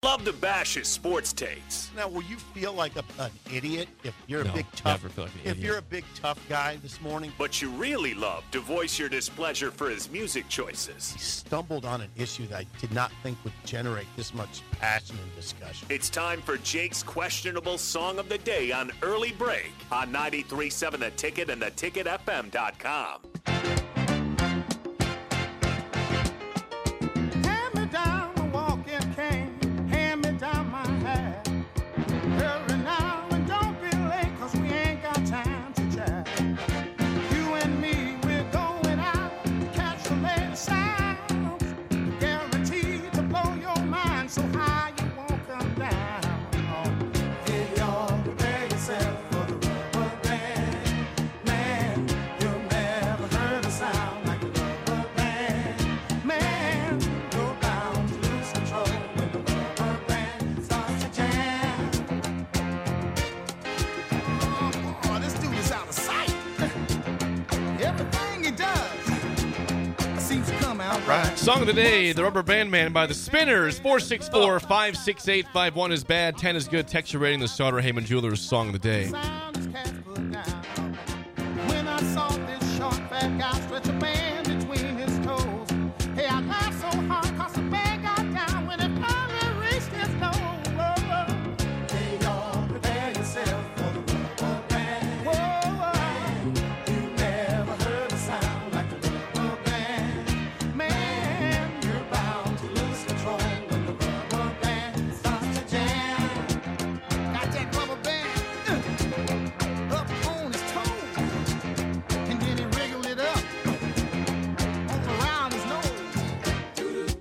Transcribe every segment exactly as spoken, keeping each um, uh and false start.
love to bash his sports takes. Now, will you feel like a, an idiot if you're a No, big tough? never feel like an if idiot. you're a big tough guy this morning, But you really love to voice your displeasure for his music choices. he stumbled on an issue that I did not think would generate this much passion and discussion. It's time for Jake's questionable song of the day on Early Break on ninety-three point seven The Ticket and the ticket f m dot com. Hand me down a walking cane, hand me down my hat. Hurry now and don't be late, 'cause we ain't got time to chat. You and me, we're going out to catch the latest sounds. Guaranteed to blow your mind so high you won't come down. Hey, y'all, prepare yourself for the rubber band. Man, you've never heard a sound like a rubber band. Man, you're bound to lose control when the rubber band starts to jam. Oh, this dude is out of sight. Everything he does seems to come out right. Song of the day, The Rubber Band Man by The Spinners. four six four, five six eight five one is bad, ten is good. Texture rating, the Sauter Heyman Jewelers Song of the Day. Sound is cats put down. When I saw this short fat guy stretch a band between his toes, hey, I laughed so hard 'cause the band got down when it finally reached his nose. Hey, y'all, prepare yourself for the rubber band. Whoa, you never heard a sound like a rubber band. Man, you're bound to lose control when the rubber band starts to jam. Got that rubber band uh, up on his toes, and then he wriggled it up all around his nose.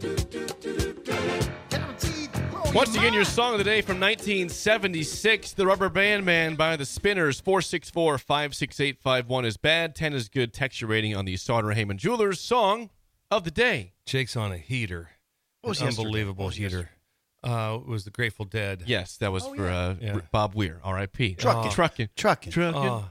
Guaranteed to blow Once your again, your mind. song of the day from nineteen seventy-six, The Rubber Band Man by The Spinners. four six four, five six eight five one is bad, ten is good. Texture rating on the Sauter Heyman Jewelers Song of the Day. Jake's on a heater. What was An yesterday? unbelievable What was heater. Uh, it was the Grateful Dead. Yes, that was Oh, for yeah. uh, Yeah. R- Bob Weir, R I P Truckin'. Oh. Truckin'. Trucking. Truckin'. Oh,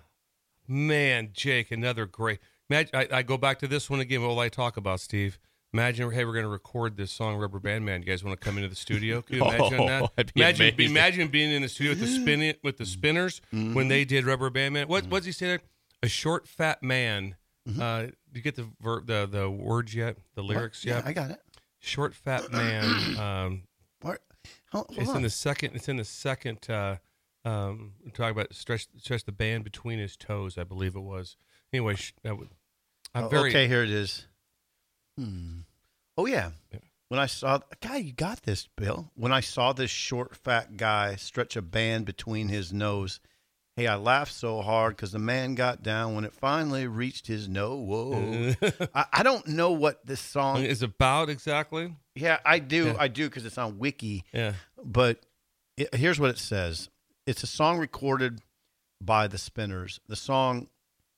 man, Jake, another great. Imagine, I, I go back to this one again. What will I talk about, Steve? Imagine, hey, we're going to record this song, Rubber Band Man. You guys want to come into the studio? Can you imagine Oh, that? that'd be imagine, amazing. imagine being in the studio with the spin with the Spinners when they did Rubber Band Man. What what's he say there? A short, fat man. Uh, do you get the ver- the the words yet? The lyrics Yeah, yet? I got it. Short, fat man. Um, What? Hold, hold it's on. in the second. It's in the second. Uh, um, talk about stretch stretch the band between his toes. I believe it was. Anyway, sh- that would, I'm Oh, very okay, here it is. Hmm. Oh, yeah. When I saw, guy, you got this, Bill. When I saw this short, fat guy stretch a band between his nose, hey, I laughed so hard because the man got down when it finally reached his nose. Whoa. I, I don't know what this song is about exactly. Yeah, I do. Yeah. I do because it's on Wiki. Yeah. But it, here's what it says. It's a song recorded by the Spinners. The song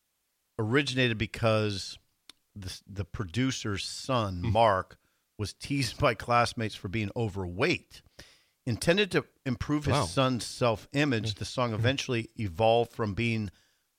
originated because the, the producer's son, Mark, was teased by classmates for being overweight. Intended to improve his Wow. son's self-image, the song eventually evolved from being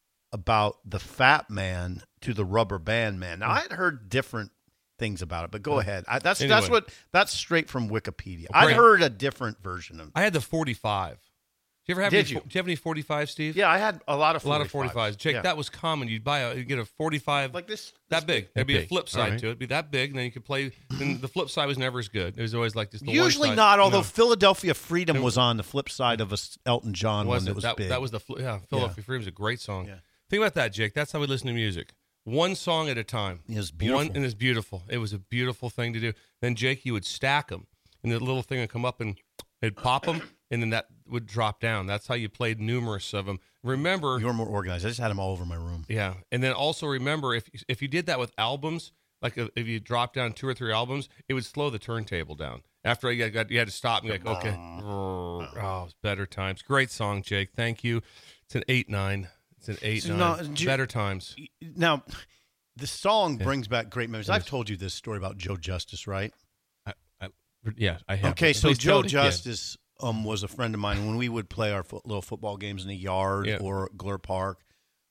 about the fat man to the rubber band man. Now, I had heard different things about it, but go ahead. I, that's that's Anyway. what that's straight from Wikipedia. Great. I'd heard a different version of it. I had the forty-five. Did you ever have? Did any, you? Do you have any forty-five, Steve? Yeah, I had a lot of A lot of forty-fives. forty-fives. Jake, Yeah. that was common. You'd buy a, you'd get a forty-five like this. that big. There'd be a big. flip side All right. to it. It'd be that big, and then you could play. And the flip side was never as good. It was always like just the Usually one side. not, although No. Philadelphia Freedom was on the flip side of a s- Elton John was one that it? was that, big. that was the fl- yeah. Philadelphia Freedom's a great song. Yeah. Think about that, Jake. That's how we listen to music. One song at a time. It was beautiful. One, and it's beautiful. It was a beautiful thing to do. Then Jake, you would stack them, and the little thing would come up and it'd pop them, and then that would drop down. That's how you played numerous of them. Remember, You were more organized. I just had them all over my room. yeah, and then also remember if if you did that with albums, like if you dropped down two or three albums, it would slow the turntable down. After you got you had to stop and be like, okay, oh, it's better times. Great song, Jake. Thank you. It's an eight nine. It's an eight So nine. now, do you- better times. Now, the song Yeah. brings back great memories. It I've is. told you this story about Joe Justice, right? I, I, yeah, I have. Okay, so Please Joe tell me. Justice um, was a friend of mine. When we would play our fo- little football games in the yard Yeah. or Glur Park,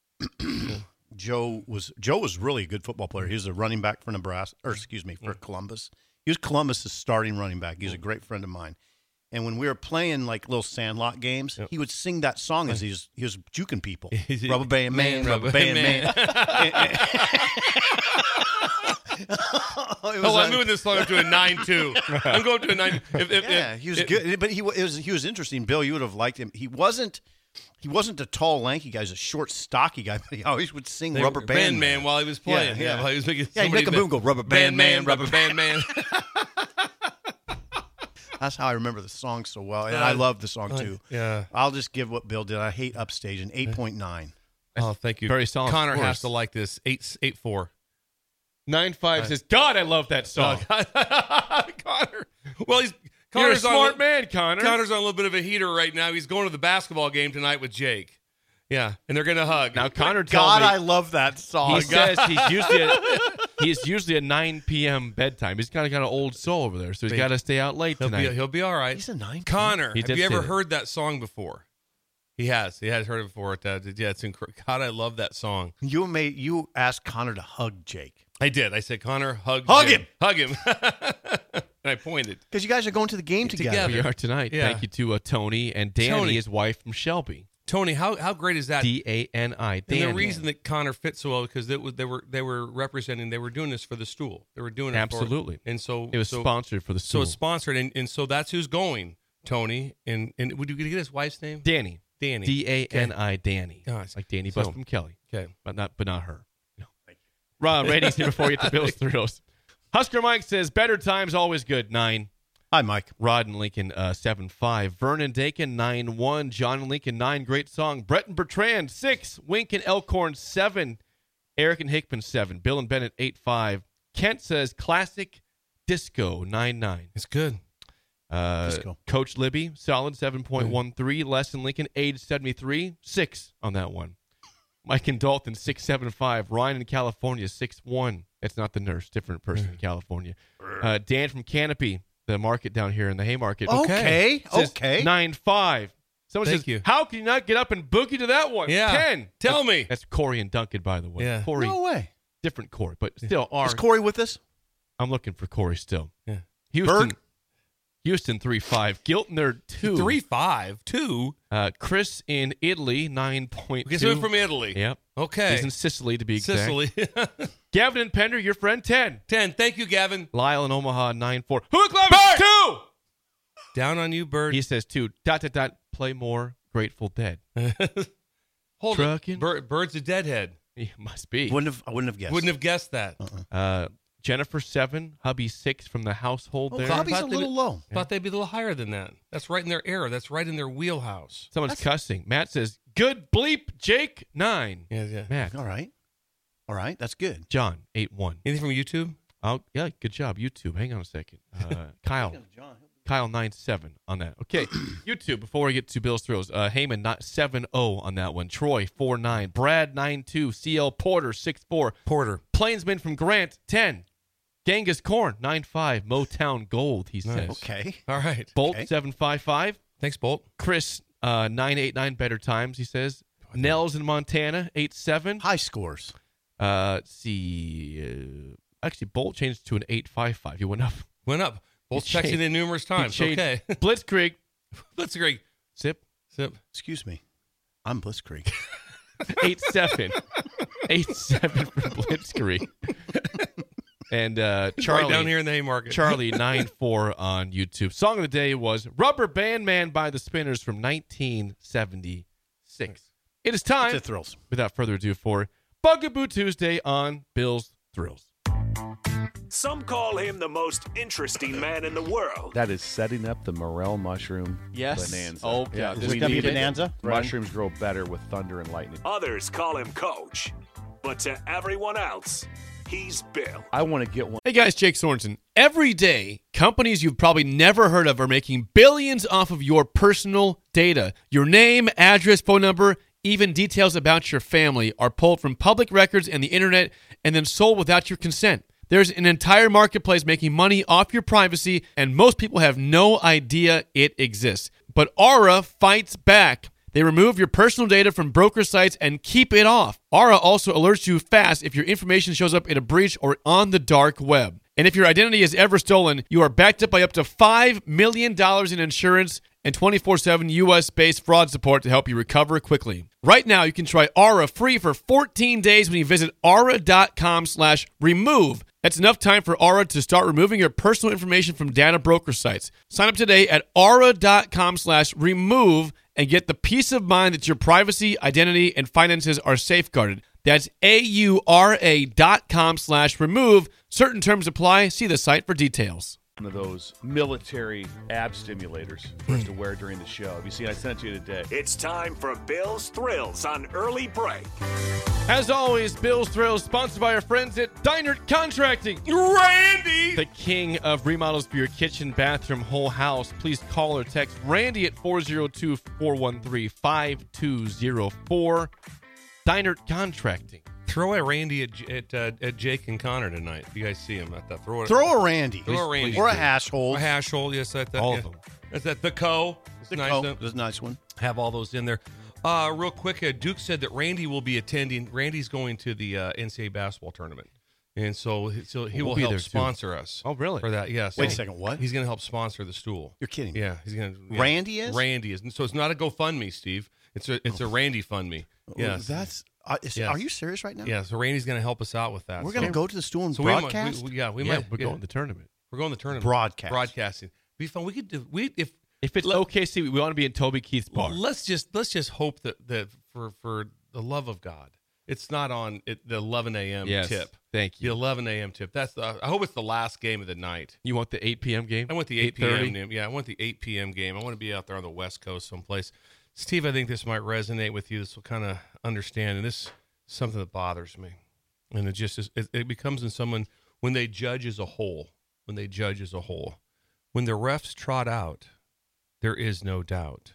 Joe was Joe was really a good football player. He was a running back for Nebraska, or excuse me, for Columbus. He was Columbus's starting running back. He was a great friend of mine. And when we were playing like little Sandlot games, Yep. he would sing that song as he was, he was juking people. Is it- Rubber band man, rubber band man. It was Oh, I'm a- moving this song up to a nine two. I'm going to a nine. If, if, yeah, if, he was if- good, but he wa- it was he was interesting. Bill, you would have liked him. He wasn't he wasn't a tall, lanky guy. He was a short, stocky guy, but he always would sing they- "Rubber Band, Man while he was playing. Yeah, Yeah, yeah. while he was making Yeah, he'd somebody make a ba- move, go "Rubber Band Man, Man, Rubber Band Man. That's how I remember the song so well, and I love the song too. Yeah. I'll just give what Bill did. I hate Upstage, an eight point nine. Oh, thank you. Very solid Connor scores. has to like this. Eight eight four. Nine five says, God, I love that song. Connor. Well, he's You're a Connor's smart on, man, Connor. Connor's on a little bit of a heater right now. He's going to the basketball game tonight with Jake. Yeah, and they're going to hug. Now, Connor told God, me I love that song. he says he's usually a, he's usually a nine p.m. bedtime. He's kind of got an old soul over there, so he's But got to stay out late he'll tonight. be he'll be all right. He's a nine. Connor, He have did you say ever that. heard that song before? He has. He has heard it before. That yeah, it's incredible. God, I love that song. You made you asked Connor to hug Jake I did. I said, Connor, hug Hug Jake. him. hug him, and I pointed. because you guys are going to the game together. Together. we are tonight. Yeah. Thank you to uh, Tony and Danny, Tony. his wife from Shelby. Tony, how how great is that? D A N I. And Danny. the reason that Connor fits so well because it was they were they were representing they were doing this for the stool. They were doing it Absolutely. for, and so it was so, sponsored for the So school. it's sponsored, and, and so that's who's going. Tony and and would you get his wife's name? Danny. Danny. D A N I. Danny. Oh, it's- like Danny so- Buss from Kelly. Okay. But not but not her. No. Ron, ratings here before we get to Bill's Thrills. Husker Mike says, better times always good. Nine. Hi, Mike. Rod and Lincoln, uh, seven five. Vernon Dakin, nine one. John and Lincoln, nine. Great song. Brett and Bertrand, six. Wink and Elkhorn, seven. Eric and Hickman, seven. Bill and Bennett, eight five. Kent says, classic disco, nine nine. It's good. Uh, Disco. Coach Libby, solid, seven point one three. Les and Lincoln, age seventy-three, six on that one. Mike and Dalton, six seven five. Ryan in California, six one. It's not the nurse, different person in California. Uh, Dan from Canopy, the market down here in the Haymarket. Okay, Says okay. nine five. Someone Thank says, you. how can you not get up and boogie to that one? Yeah. ten. Tell That's- me. That's Corey and Duncan, by the way. Yeah. Corey, No way. different Corey, but still are. Is Corey with us? I'm looking for Corey still. Yeah. Houston, Berg? Houston three five. Giltner two. Three five two. Uh, Chris in Italy, nine point two. Okay, so we're from Italy. Yep. Okay. He's in Sicily, to be exact. Sicily. Gavin and Pender, your friend, ten. Ten. Thank you, Gavin. Lyle in Omaha, nine four. Hula Club, two. Down on you, Bird. He says two. Dot, dot, dot. Play more Grateful Dead. Hold Trucking. it. Bird, Bird's a deadhead. He must be. Wouldn't have. I wouldn't have guessed. Wouldn't have guessed that. Uh, Jennifer, seven. Hubby, six from the household Oh, there. Bobby's Thought a they little would- low. Thought they'd be a little higher than that. That's right in their era. That's right in their wheelhouse. Someone's cussing. Matt says, good bleep, Jake, nine. Yeah, yeah. Matt. All right. All right. That's good. John, eight one. Anything from YouTube? Oh, yeah, good job. YouTube. Hang on a second. Uh, Kyle. Kyle nine seven on that. Okay, YouTube. Before we get to Bill's Thrills, uh, Heyman not seven zero on that one. Troy four nine. Brad nine two. C L Porter six four. Porter. Plainsman from Grant ten. Genghis Corn nine five. Motown Gold. He says. Nice. Okay. All right. Bolt Okay. seven five five. Thanks, Bolt. Chris uh, nine eight nine. Better times. He says. Nels in Montana eight seven. High scores. Uh, let's see. Uh, actually, Bolt changed to an eight five five. He went up. Went up. Bolt's He changed- texting in numerous He times. changed- Okay. Blitzkrieg. That's great. Sip. Sip. Excuse me. I'm Blitzkrieg. Eight seven, eight seven from Blitzkrieg, and uh, Charlie Right down here in the Haymarket. Charlie nine four on YouTube. Song of the day was "Rubber Band Man" by the Spinners from nineteen seventy-six. It is time, It's a thrills. without further ado, for Bugaboo Tuesday on Bill's Thrills. Some call him the most interesting man in the world. That is setting up the morel mushroom Yes. bonanza. Okay. Yeah, Is this we gonna be need a it. bonanza? Right. Mushrooms grow better with thunder and lightning. Others call him Coach. But to everyone else, he's Bill. I want to get one. Hey guys, Jake Sorensen. Every day, companies you've probably never heard of are making billions off of your personal data. Your name, address, phone number, even details about your family are pulled from public records and the internet and then sold without your consent. There's an entire marketplace making money off your privacy, and most people have no idea it exists. But Aura fights back. They remove your personal data from broker sites and keep it off. Aura also alerts you fast if your information shows up in a breach or on the dark web. And if your identity is ever stolen, you are backed up by up to five million dollars in insurance and twenty-four seven U S-based fraud support to help you recover quickly. Right now, you can try Aura free for fourteen days when you visit aura.com slash remove. That's enough time for Aura to start removing your personal information from data broker sites. Sign up today at aura.com slash remove and get the peace of mind that your privacy, identity, and finances are safeguarded. That's A-U-R-A dot com slash remove. Certain terms apply. See the site for details. One of those military ab stimulators for us to wear during the show. Have you seen? I sent it to you today. It's time for Bill's Thrills on Early Break. As always, Bill's Thrills, sponsored by our friends at Deinert Contracting. Randy! The king of remodels for your kitchen, bathroom, whole house. Please call or text Randy at four oh two, four one three, five two oh four. Deinert Contracting. Throw a Randy at at, uh, at Jake and Connor tonight. If you guys see him at that, throw it. Throw a Randy. Throw a Randy. Or a hash hole. A hash hole, yes. That, that, All yeah. of them. That's that. The Co. It's The nice. Co- to That's a nice one. have all those in there. Uh, real quick, uh, Duke said that Randy will be attending. Randy's going to the uh, N C double A basketball tournament. And so, so he We'll will be help there, too. sponsor us. Oh, really? For that, yeah. So Wait a second, what? He's going to help sponsor the stool. You're kidding me. Yeah, he's going to. Yeah. Randy is? Randy is. So it's not a GoFundMe, Steve. It's a it's a Randy fund me. Yeah. That's. Uh, is, Yes. Are you serious right now? Yeah. So Randy's going to help us out with that. We're so, going to go to the stool and So we might- broadcast? we- we- yeah, we yeah, might. we're yeah, going to the tournament. We're going to the tournament. Broadcast. Broadcasting. Be fun. We could do. We if If it's Let- O K C, we want to be in Toby Keith's bar. Well, let's just let's just hope that that for for the love of God, it's not on it, the eleven a.m. Yes. tip. Thank The you. eleven a.m. tip. That's the. I hope it's the last game of the night. You want the eight p.m. game? I want the eight p.m. thirty? game. Yeah, I want the eight p.m. game. I want to be out there on the West Coast someplace. Steve, I think this might resonate with you. This will kind of understand, and this is something that bothers me. And it just is, it, it becomes in someone when they judge as a whole. When they judge as a whole, when the refs trot out, there is no doubt.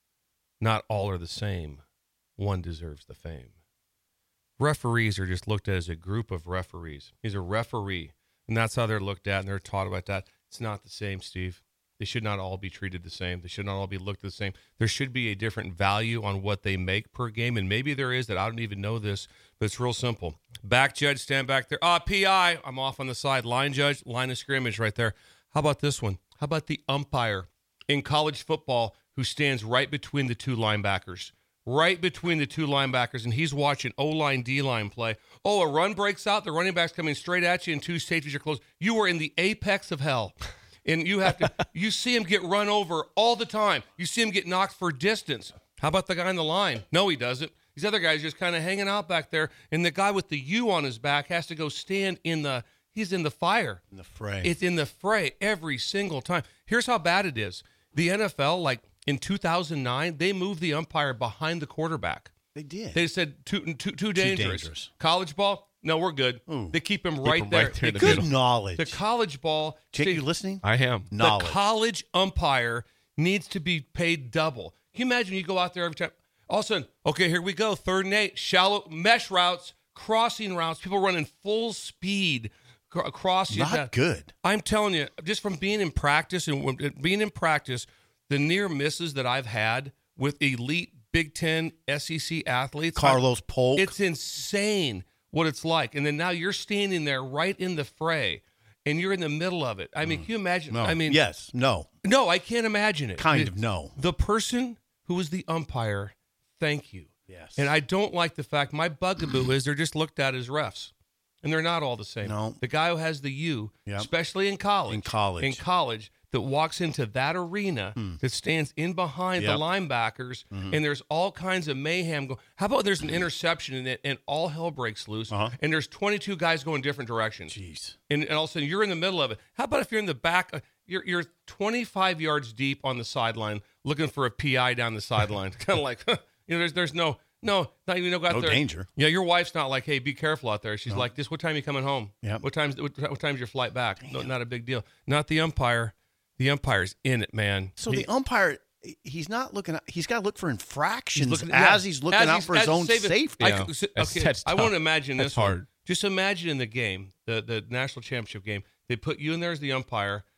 Not all are the same. One deserves the fame. Referees are just looked at as a group of referees. He's a referee, and that's how they're looked at, and they're taught about that. It's not the same, Steve. They should not all be treated the same. They should not all be looked at the same. There should be a different value on what they make per game, and maybe there is that. I don't even know this, but it's real simple. Back judge, stand back there. Ah, P I, I'm off on the side. Line judge, line of scrimmage right there. How about this one? How about the umpire in college football who stands right between the two linebackers? Right between the two linebackers, and he's watching O-line, D-line play. Oh, a run breaks out. The running back's coming straight at you, and two safeties are close. You are in the apex of hell. And you have to, you see him get run over all the time. You see him get knocked for distance. How about the guy on the line? No, he doesn't. These other guys just kind of hanging out back there, and the guy with the U on his back has to go stand in the, he's in the fire. In the fray. It's in the fray every single time. Here's how bad it is. The N F L, like in two thousand nine, they moved the umpire behind the quarterback. They did. They said too, too, too dangerous. dangerous. College ball, no, we're good. Ooh. They keep him right him there. right there in They the keep- Good knowledge. the college ball. Jake, Steve, you listening? I am. Knowledge. the college umpire needs to be paid double. Can you imagine you go out there every time? All of a sudden, okay, here we go. Third and eight. Shallow mesh routes, crossing routes. People running full speed cr- across. you. Not That- good. I'm telling you, just from being in practice and when- being in practice, the near misses that I've had with elite Big Ten S E C athletes. Carlos Polk. It's insane what it's like. And then now you're standing there right in the fray, and you're in the middle of it. I mean, can you imagine? no. I mean, yes. No. no, I can't imagine it. Kind The- of no. The person who was the umpire, thank you. Yes. And I don't like the fact, my bugaboo is they're just looked at as refs. And they're not all the same. No. The guy who has the U, Yep. especially in college. In college. In college, that walks into that arena that stands in behind Yep. the linebackers, and there's all kinds of mayhem. Go- How about there's an interception in it, and all hell breaks loose, Uh-huh. and there's twenty-two guys going different directions. Jeez. And, and all of a sudden, you're in the middle of it. How about if you're in the back? uh, You're, you're twenty-five yards deep on the sideline looking for a P I down the sideline. Kind of like, you know, there's there's no, no, not even no go out No there. danger. Yeah, your wife's not like, hey, be careful out there. She's like, this, what time you coming home? Yep. What time's, what, what time's your flight back? No, not a big deal. Not the umpire. The umpire's in it, man. So He- the umpire, he's not looking. At, he's got to look for infractions looking- as yeah, he's looking as out he's- for his as own saving- safety. I, Yeah. could- so- That's- okay, that's I tough. want to imagine That's this one. hard. Just imagine in the game, the, the national championship game, they put you in there as the umpire,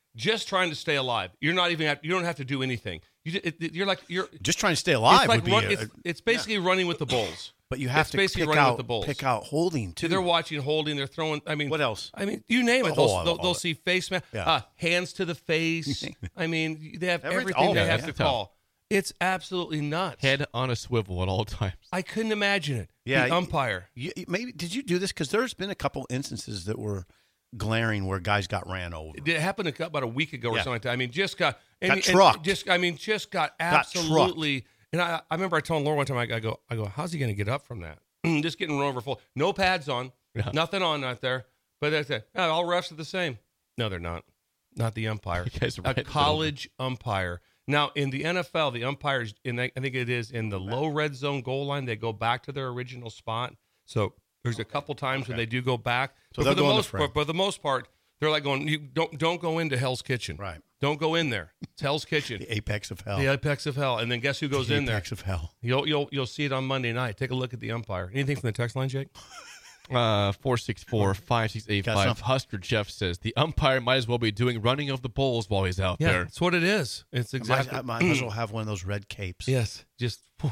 just trying to stay alive. You're not even have, you don't have to do anything. You ju- it, it- you're like you're Just trying to stay alive it's like would be. run, a- it's, it's basically running with the bulls. but you have it's to basically pick running out with the bulls. pick out holding too. So they're watching, holding, they're throwing. I mean, What else? I mean, you name it. Oh, They'll, all- they'll, all they'll of it. see face mask, Yeah. uh, hands to the face. I mean, they have Every- everything all they of it, have yeah. to call. It's absolutely nuts. Head on a swivel at all times. I couldn't imagine it. Yeah, the umpire. You, maybe did you do this? Because there's been a couple instances that were glaring where guys got ran over. It happened about a week ago or Yeah. something like that. I mean, just got and, Got and trucked. just I mean, just got Got absolutely. and I, I remember I told Laura one time, I, I go, I go, how's he going to get up from that? just getting run over full, no pads on, Yeah. nothing on out there. But that's it. Yeah, all refs are the same. No, they're not. Not the umpire. You guys are A right. college umpire. Now in the N F L, the umpires, in I think it is in the low red zone goal line, they go back to their original spot. So there's a couple times when they do go back. So but they'll for the go in the most frame. part, but for the most part, they're like going, you don't don't go into Hell's Kitchen. Right. Don't go in there. It's Hell's Kitchen. The apex of hell. The apex of hell. And then guess who goes the in there? apex of hell. You'll you'll you'll see it on Monday night. Take a look at the umpire. Anything from the text line, Jake? Uh, four six four, five six eight Got five. something? Husker Jeff says the umpire might as well be doing running of the bulls while he's out Yeah, there. that's what it is. It's exactly. I might, I might as well have one of those red capes. Yes, just. whew.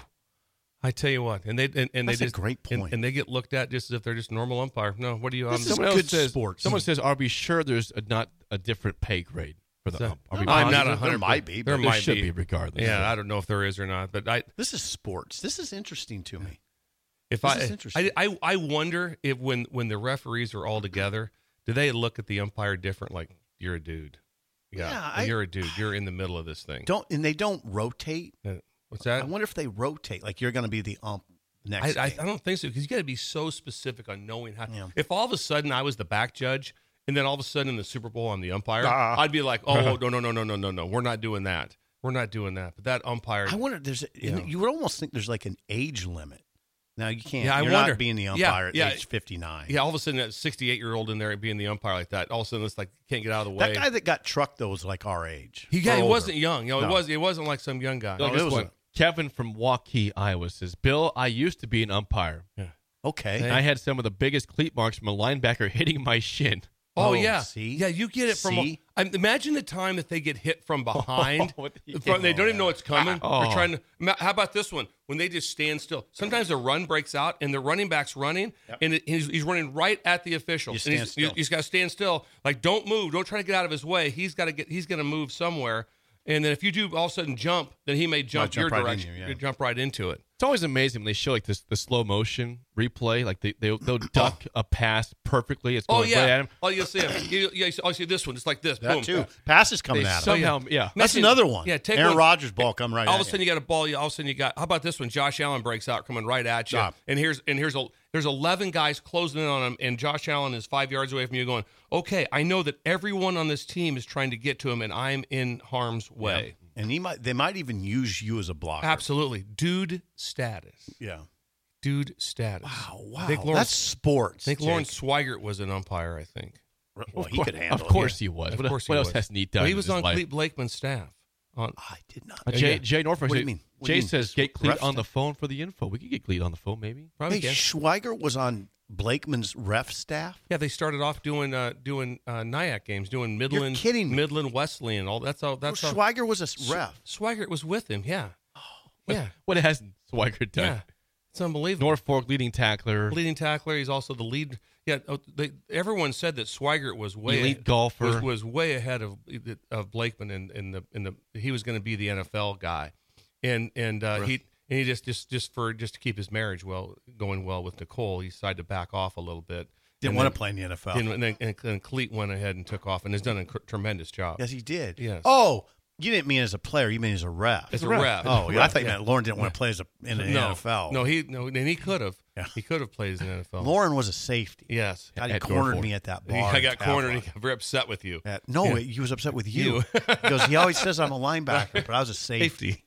I tell you what, and they and, and That's they a just great and- point. And, they get looked at just as if they're just normal umpire. No, what do you? Um, This is Someone else good says, sports. Someone says, "Are we sure there's a, not a different pay grade for the So- ump? Are we I'm not positive? a hundred. There might be, but There There might should be. be regardless. Yeah, I don't know if there is or not, but I This is sports. This is interesting to me. if This I, is interesting. I I I wonder if when when the referees are all together, do they look at the umpire different? Like you're a dude. Yeah, Yeah, like, I- you're a dude. You're in the middle of this thing. Don't and they don't rotate. Uh, What's I that? wonder if they rotate. Like you're going to be the ump next. I, I, game. I don't think so because you got to be so specific on knowing how. Yeah. If all of a sudden I was the back judge, and then all of a sudden in the Super Bowl I'm the umpire, Ah. I'd be like, oh no no no no no no no, we're not doing that. We're not doing that. But that umpire, I wonder. There's. A, Yeah. You would almost think there's like an age limit. Now you can't. Yeah, I you're wonder. not being the Yeah, umpire yeah. at age fifty-nine. yeah, all of a sudden that sixty-eight year old in there being the umpire like that, all of a sudden it's like can't get out of the way. That guy that got trucked though was like our age. he, yeah, Or he older. wasn't young. You know, No. it was it wasn't like some young guy. Look, Oh, this it was one. a- Kevin from Waukee, Iowa says, "Bill, I used to be an umpire. Okay. Hey. I had some of the biggest cleat marks from a linebacker hitting my shin." Oh, Oh, yeah, see? yeah. You get it from. See? I imagine the time that they get hit from behind. Oh, From- they don't even know it's coming. Oh. They're trying to. ma- How about this one? When they just stand still. Sometimes a run breaks out and the running back's running, and it, he's, he's running right at the official. You And stand he's, still. he's got to stand still. Like don't move. Don't try to get out of his way. He's got to get. He's going to move somewhere. And then if you do all of a sudden jump, then he may jump, jump your right in direction. you, yeah. You jump right into it. It's always amazing when they show like this the slow motion replay, like they they they'll duck a pass perfectly. It's Oh going right at yeah. him. Oh, you see him. You, yeah. You see, oh, you see this one. Just like this. That Boom. too. Passes coming They at him. somehow, yeah. That's Imagine- another one. Yeah, take Aaron one- Rodgers' ball come right all at of a sudden you got a ball. All of a sudden you got. How about this one? Josh Allen breaks out, coming right at you. Stop. And here's and here's a there's eleven guys closing in on him, and Josh Allen is five yards away from you, going, okay, I know that everyone on this team is trying to get to him, and I'm in harm's way. And he might. They might even use you as a blocker. Absolutely, dude status, Yeah. dude status. Wow. Wow. I think Lawrence, That's sports. I think Jake. Lawrence Swigert was an umpire. I think. Well, he could handle. Of course it. he was. Of what course what he else was. has he done? Well, he in was his on life? Clete Blakeman's staff. On I did not. Uh, Jay, Yeah. Jay Norfolk. What do says- you mean? What do Jay you mean? says, "Get Cleat Ref on the staff? phone for the info. We could get Cleat on the phone, maybe." probably Hey, can. Schweiger was on Blakeman's ref staff. Yeah, they started off doing uh, doing uh, N I A C games, doing Midland, kidding me. Midland Wesleyan. All that's all. That's well, all. Schweiger was a ref. Swigert was with him. Yeah, yeah, What has Swigert done? yeah. It's unbelievable. Norfolk leading tackler, Leading tackler. He's also the lead. Yeah, oh, they, everyone said that Swigert was way elite golfer. was, was way ahead of of Blakeman in, in the in the he was going to be the N F L guy, and and uh, he and he just just just for just to keep his marriage well going well with Nicole, he decided to back off a little bit. Didn't And want then- to play in the N F L. And, and, then- and, and Cleat went ahead and took off and has done a cr- tremendous job. Yes, he did. Yes. Oh, you didn't mean as a player. You mean as a ref. As a ref. Oh, As a yeah, I ref, thought you yeah. meant Lauren didn't want to play as a in the no, N F L. No, he no, and he could have. Yeah. He could have played in the N F L. Lauren was a safety. Yes. God, he At cornered Norfolk. me at that He- bar. I in got cornered and Taflock. he got very upset with you. Yeah. No, Yeah. he was upset with you. You. Because he always says I'm a linebacker, but I was a safety.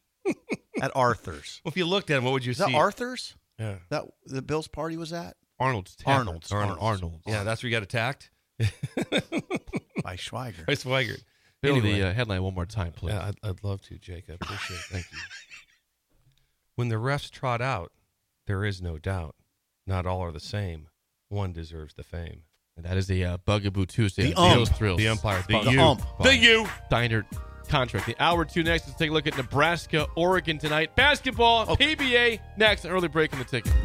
At Arthur's. Well, if you looked at him, what would you Is that see? Arthur's? Yeah. That the Bill's party was at? Arnold's tackle. Arnold's. Arnold. Arnold's. Arnold's. Yeah, that's where you got attacked. By Schweiger. By Swigert. Bill, Anyway. the uh, headline one more time, please. Yeah, I'd, I'd love to, Jake. I appreciate it. Thank you. When the refs trot out, there is no doubt. Not all are the same. One deserves the fame. And that is a uh, Bugaboo Tuesday. The on ump. Those Thrills. The umpire. The Sponsored you. ump. by The you. Steiner Contract. The hour two next. Let's take a look at Nebraska, Oregon tonight. Basketball, P B A next. An early break in the ticket.